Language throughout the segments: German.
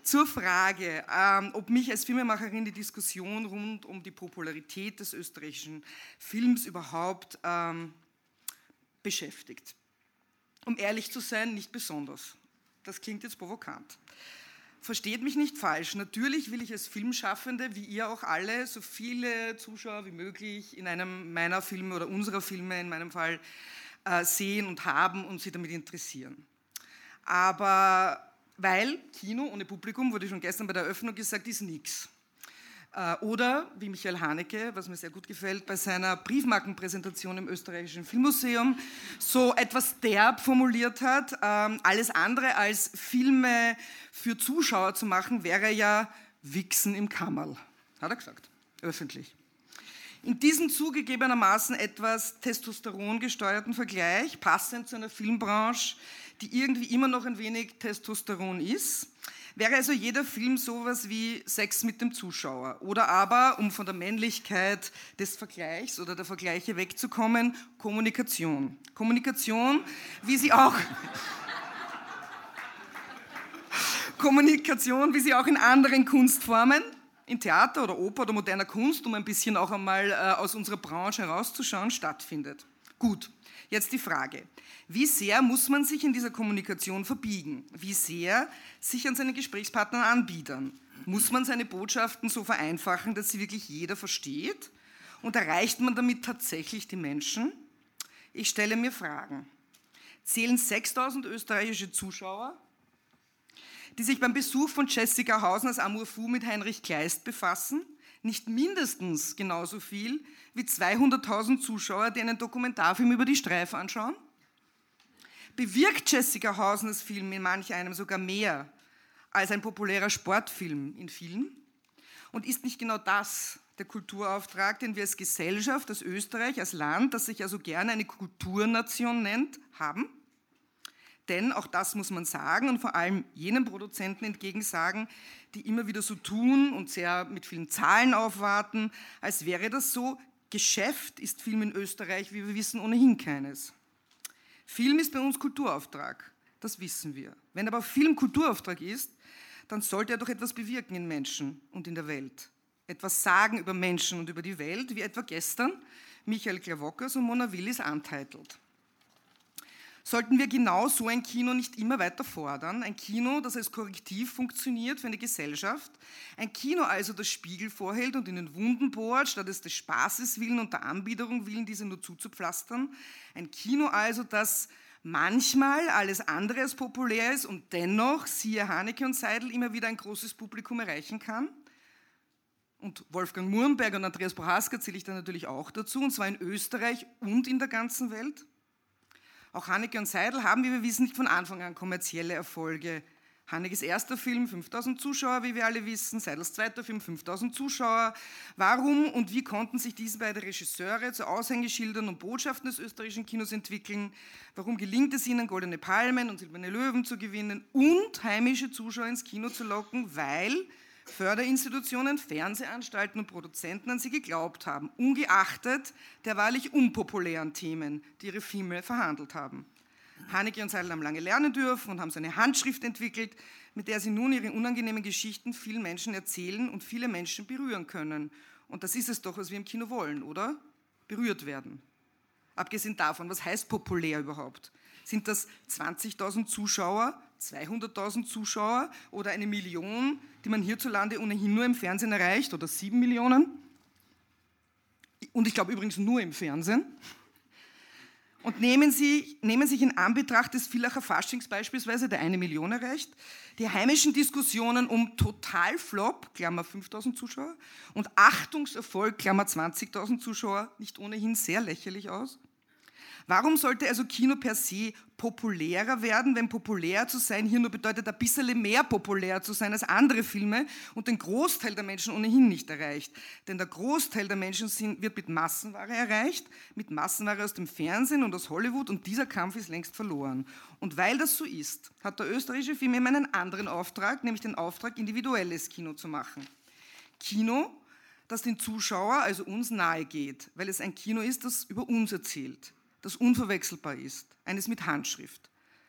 Zur Frage, ob mich als Filmemacherin die Diskussion rund um die Popularität des österreichischen Films überhaupt beschäftigt. Um ehrlich zu sein, nicht besonders. Das klingt jetzt provokant. Versteht mich nicht falsch, natürlich will ich als Filmschaffende, wie ihr auch alle, so viele Zuschauer wie möglich in einem meiner Filme oder unserer Filme in meinem Fall sehen und haben und sie damit interessieren. Aber weil Kino ohne Publikum, wurde schon gestern bei der Eröffnung gesagt, ist nichts. Oder, wie Michael Haneke, was mir sehr gut gefällt, bei seiner Briefmarkenpräsentation im Österreichischen Filmmuseum so etwas derb formuliert hat, alles andere als Filme für Zuschauer zu machen, wäre ja Wichsen im Kammerl, hat er gesagt, öffentlich. In diesem zugegebenermaßen etwas testosterongesteuerten Vergleich, passend zu einer Filmbranche, die irgendwie immer noch ein wenig Testosteron ist, wäre also jeder Film sowas wie Sex mit dem Zuschauer oder aber, um von der Männlichkeit des Vergleichs oder der Vergleiche wegzukommen, Kommunikation. Kommunikation, wie sie auch in anderen Kunstformen, in Theater oder Oper oder moderner Kunst, um ein bisschen auch einmal aus unserer Branche herauszuschauen, stattfindet. Gut, jetzt die Frage. Wie sehr muss man sich in dieser Kommunikation verbiegen? Wie sehr sich an seine Gesprächspartner anbiedern? Muss man seine Botschaften so vereinfachen, dass sie wirklich jeder versteht? Und erreicht man damit tatsächlich die Menschen? Ich stelle mir Fragen. Zählen 6.000 österreichische Zuschauer, die sich beim Besuch von Jessica Hausners Amour Fou mit Heinrich Kleist befassen, nicht mindestens genauso viel wie 200.000 Zuschauer, die einen Dokumentarfilm über die Streif anschauen? Bewirkt Jessica Hausners Film in manch einem sogar mehr als ein populärer Sportfilm in vielen? Und ist nicht genau das der Kulturauftrag, den wir als Gesellschaft, als Österreich, als Land, das sich ja so gerne eine Kulturnation nennt, haben? Denn, auch das muss man sagen und vor allem jenen Produzenten entgegensagen, die immer wieder so tun und sehr mit vielen Zahlen aufwarten, als wäre das so, Geschäft ist Film in Österreich, wie wir wissen, ohnehin keines. Film ist bei uns Kulturauftrag, das wissen wir. Wenn aber Film Kulturauftrag ist, dann sollte er doch etwas bewirken in Menschen und in der Welt. Etwas sagen über Menschen und über die Welt, wie etwa gestern Michael Klawockers und Mona Willis antitelt. Sollten wir genau so ein Kino nicht immer weiter fordern? Ein Kino, das als Korrektiv funktioniert für eine Gesellschaft. Ein Kino also, das Spiegel vorhält und in den Wunden bohrt, statt es des Spaßes willen und der Anbiederung willen, diese nur zuzupflastern. Ein Kino also, das manchmal alles andere als populär ist und dennoch, siehe Haneke und Seidel, immer wieder ein großes Publikum erreichen kann. Und Wolfgang Murenberg und Andreas Prohaska zähle ich da natürlich auch dazu, und zwar in Österreich und in der ganzen Welt. Auch Haneke und Seidel haben, wie wir wissen, nicht von Anfang an kommerzielle Erfolge. Hanekes erster Film, 5.000 Zuschauer, wie wir alle wissen, Seidels zweiter Film, 5.000 Zuschauer. Warum und wie konnten sich diese beiden Regisseure zu Aushängeschildern und Botschaften des österreichischen Kinos entwickeln? Warum gelingt es ihnen, Goldene Palmen und Silberne Löwen zu gewinnen und heimische Zuschauer ins Kino zu locken? Weil Förderinstitutionen, Fernsehanstalten und Produzenten an sie geglaubt haben, ungeachtet der wahrlich unpopulären Themen, die ihre Filme verhandelt haben. Haneke und Seidel haben lange lernen dürfen und haben so eine Handschrift entwickelt, mit der sie nun ihre unangenehmen Geschichten vielen Menschen erzählen und viele Menschen berühren können. Und das ist es doch, was wir im Kino wollen, oder? Berührt werden. Abgesehen davon, was heißt populär überhaupt? Sind das 20.000 Zuschauer, 200.000 Zuschauer oder 1 Million, die man hierzulande ohnehin nur im Fernsehen erreicht, oder 7 Millionen? Und ich glaube übrigens nur im Fernsehen. Und nehmen sich in Anbetracht des Villacher Faschings beispielsweise, der 1 Million erreicht, die heimischen Diskussionen um Totalflop, Klammer 5.000 Zuschauer, und Achtungserfolg, Klammer 20.000 Zuschauer, nicht ohnehin sehr lächerlich aus? Warum sollte also Kino per se populärer werden, wenn populär zu sein hier nur bedeutet, ein bisschen mehr populär zu sein als andere Filme und den Großteil der Menschen ohnehin nicht erreicht? Denn der Großteil der Menschen wird mit Massenware erreicht, mit Massenware aus dem Fernsehen und aus Hollywood, und dieser Kampf ist längst verloren. Und weil das so ist, hat der österreichische Film eben einen anderen Auftrag, nämlich den Auftrag, individuelles Kino zu machen. Kino, das den Zuschauer, also uns, nahe geht, weil es ein Kino ist, das über uns erzählt, das unverwechselbar ist, eines mit Handschrift.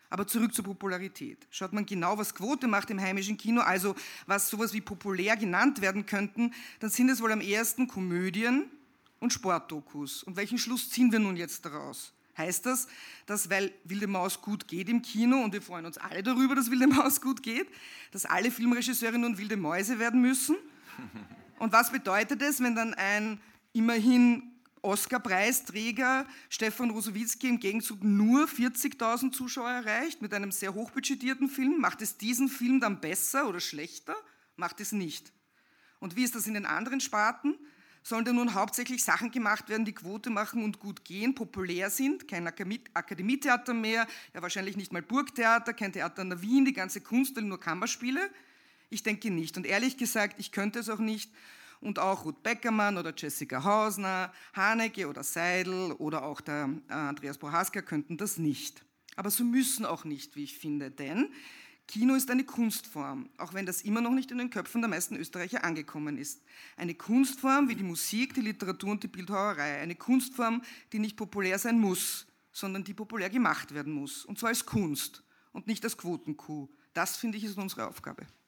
Aber zurück zur Popularität. Schaut man genau, was Quote macht im heimischen Kino, also was sowas wie populär genannt werden könnten, dann sind es wohl am ehesten Komödien und Sportdokus. Und welchen Schluss ziehen wir nun jetzt daraus? Heißt das, dass weil Wilde Maus gut geht im Kino, und wir freuen uns alle darüber, dass Wilde Maus gut geht, dass alle Filmregisseure nun wilde Mäuse werden müssen? Und was bedeutet es, wenn dann ein immerhin Oscar-Preisträger Stefan Rosowitzki im Gegenzug nur 40.000 Zuschauer erreicht mit einem sehr hochbudgetierten Film? Macht es diesen Film dann besser oder schlechter? Macht es nicht. Und wie ist das in den anderen Sparten? Sollen da nun hauptsächlich Sachen gemacht werden, die Quote machen und gut gehen, populär sind? Kein Akademietheater mehr, ja wahrscheinlich nicht mal Burgtheater, kein Theater in der Wien, die ganze Kunst, nur Kammerspiele? Ich denke nicht. Und ehrlich gesagt, ich könnte es auch nicht. Und auch Ruth Beckermann oder Jessica Hausner, Haneke oder Seidel oder auch der Andreas Prohaska könnten das nicht. Aber sie müssen auch nicht, wie ich finde, denn Kino ist eine Kunstform, auch wenn das immer noch nicht in den Köpfen der meisten Österreicher angekommen ist. Eine Kunstform wie die Musik, die Literatur und die Bildhauerei. Eine Kunstform, die nicht populär sein muss, sondern die populär gemacht werden muss. Und zwar als Kunst und nicht als Quotenkuh. Das, finde ich, ist unsere Aufgabe.